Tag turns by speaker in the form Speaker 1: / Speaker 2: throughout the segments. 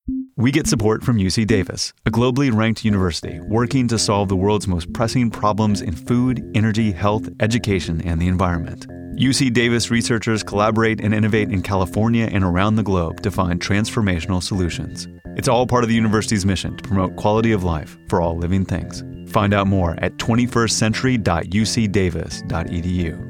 Speaker 1: We get support from UC Davis, a globally ranked university working to solve the world's most pressing problems in food, energy, health, education, and the environment. UC Davis researchers collaborate and innovate in California and around the globe to find transformational solutions. It's all part of the university's mission to promote quality of life for all living things. Find out more at 21stcentury.ucdavis.edu.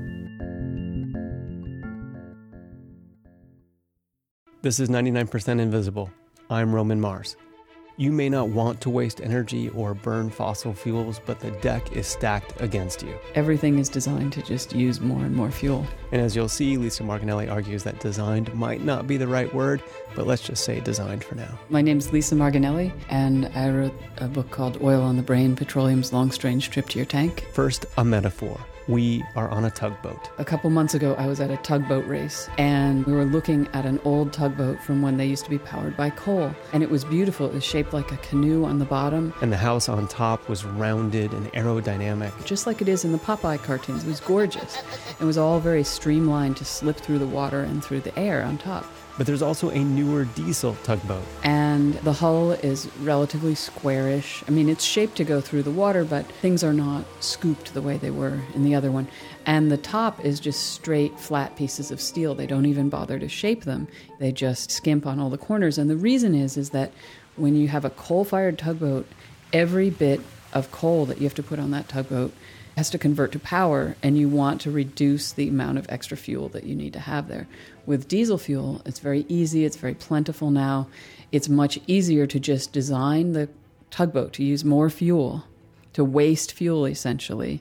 Speaker 2: This is 99% Invisible. I'm Roman Mars. You may not want to waste energy or burn fossil fuels, but the deck is stacked against you.
Speaker 3: Everything is designed to just use more and more fuel.
Speaker 2: And as you'll see, Lisa Margonelli argues that designed might not be the right word, but let's just say designed for now.
Speaker 3: My name's Lisa Margonelli, and I wrote a book called Oil on the Brain, Petroleum's Long Strange Trip to Your Tank.
Speaker 2: First, a metaphor. We are on a tugboat.
Speaker 3: A couple months ago, I was at a tugboat race, and we were looking at an old tugboat from when they used to be powered by coal. And it was beautiful. It was shaped like a canoe on the bottom.
Speaker 2: And the house on top was rounded and aerodynamic.
Speaker 3: Just like it is in the Popeye cartoons. It was gorgeous. It was all very streamlined to slip through the water and through the air on top.
Speaker 2: But there's also a newer diesel tugboat.
Speaker 3: And the hull is relatively squarish. I mean, it's shaped to go through the water, but things are not scooped the way they were in the other one. And the top is just straight, flat pieces of steel. They don't even bother to shape them. They just skimp on all the corners. And the reason is that when you have a coal-fired tugboat, every bit of coal that you have to put on that tugboat has to convert to power, and you want to reduce the amount of extra fuel that you need to have there. With diesel fuel, it's very easy, it's very plentiful now. It's much easier to just design the tugboat to use more fuel, to waste fuel essentially,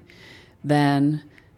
Speaker 3: than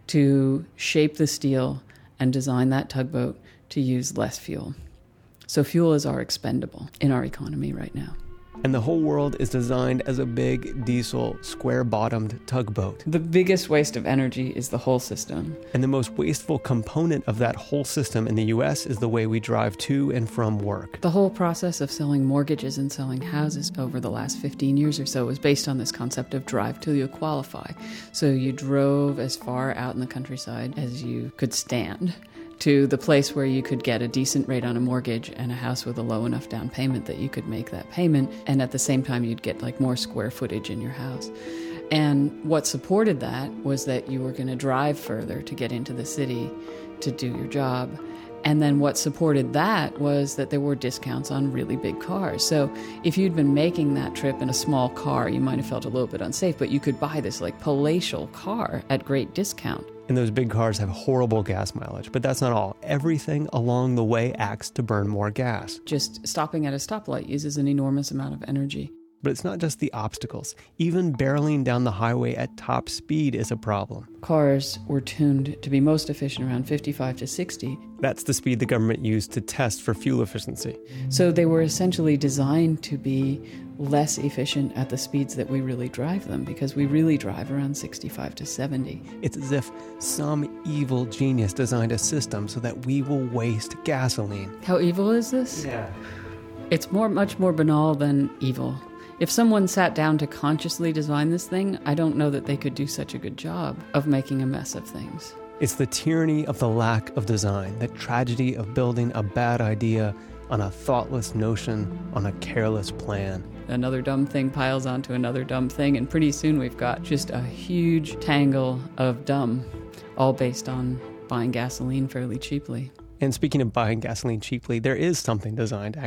Speaker 3: to shape the steel and design that tugboat to use less fuel. So fuel is our expendable in our economy right now.
Speaker 2: And the whole world is designed as a big diesel, square-bottomed tugboat.
Speaker 3: The biggest waste of energy is the whole system.
Speaker 2: And the most wasteful component of that whole system in the U.S. is the way we drive to and from work.
Speaker 3: The whole process of selling mortgages and selling houses over the last 15 years or so was based on this concept of drive till you qualify. So you drove as far out in the countryside as you could stand to the place where you could get a decent rate on a mortgage and a house with a low enough down payment that you could make that payment, and at the same time you'd get like more square footage in your house. And what supported that was that you were going to drive further to get into the city to do your job. And then what supported that was that there were discounts on really big cars. So if you'd been making that trip in a small car, you might have felt a little bit unsafe, but you could buy this like palatial car at great discount.
Speaker 2: And those big cars have horrible gas mileage, but that's not all. Everything along the way acts to burn more gas.
Speaker 3: Just stopping at a stoplight uses an enormous amount of energy.
Speaker 2: But it's not just the obstacles. Even barreling down the highway at top speed is a problem.
Speaker 3: Cars were tuned to be most efficient around 55 to 60.
Speaker 2: That's the speed the government used to test for fuel efficiency.
Speaker 3: So they were essentially designed to be less efficient at the speeds that we really drive them, because we really drive around 65 to 70.
Speaker 2: It's as if some evil genius designed a system so that we will waste gasoline.
Speaker 3: How evil is this?
Speaker 2: Yeah.
Speaker 3: It's much more banal than evil. If someone sat down to consciously design this thing, I don't know that they could do such a good job of making a mess of things.
Speaker 2: It's the tyranny of the lack of design, the tragedy of building a bad idea on a thoughtless notion, on a careless plan.
Speaker 3: Another dumb thing piles onto another dumb thing, and pretty soon we've got just a huge tangle of dumb, all based on buying gasoline fairly cheaply.
Speaker 2: And speaking of buying gasoline cheaply, there is something designed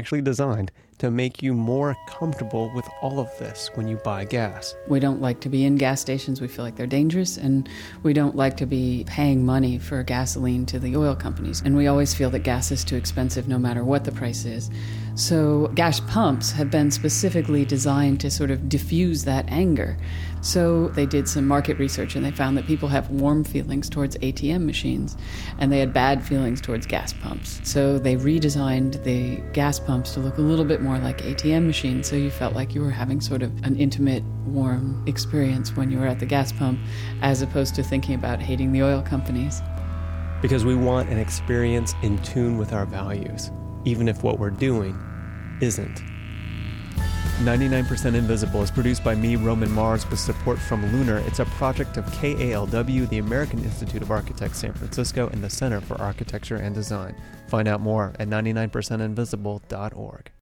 Speaker 2: to make you more comfortable with all of this when you buy gas.
Speaker 3: We don't like to be in gas stations. We feel like they're dangerous, and we don't like to be paying money for gasoline to the oil companies. And we always feel that gas is too expensive no matter what the price is. So gas pumps have been specifically designed to sort of diffuse that anger. So they did some market research, and they found that people have warm feelings towards ATM machines, and they had bad feelings towards gas pumps. So they redesigned the gas pumps to look a little bit more like ATM machines, so you felt like you were having sort of an intimate, warm experience when you were at the gas pump, as opposed to thinking about hating the oil companies.
Speaker 2: Because we want an experience in tune with our values, even if what we're doing isn't. 99% Invisible is produced by me, Roman Mars, with support from Lunar. It's a project of KALW, the American Institute of Architects San Francisco, and the Center for Architecture and Design. Find out more at 99percentinvisible.org.